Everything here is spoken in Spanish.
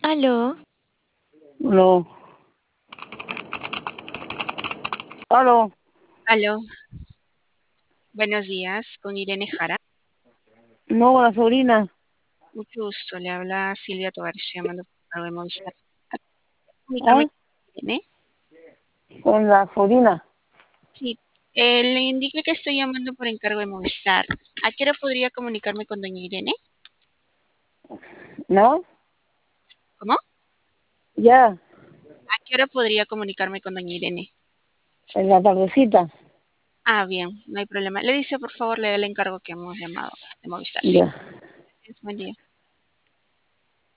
Aló, No. Aló. aló, buenos días, con Irene Jara. No, con la sobrina. Mucho gusto, le habla Silvia Tovar, estoy llamando por cargo de Movistar. Comunicarme ¿Ah? con Irene. Con la sobrina. Sí, le indiqué que estoy llamando por encargo de Movistar. ¿A qué hora podría comunicarme con doña Irene? ¿No? ¿Cómo? Ya. ¿A qué hora podría comunicarme con doña Irene? En la tardecita. Ah, bien, no hay problema. Le dice, por favor, le da el encargo que hemos llamado de Movistar, ¿sí? Ya. Buen día.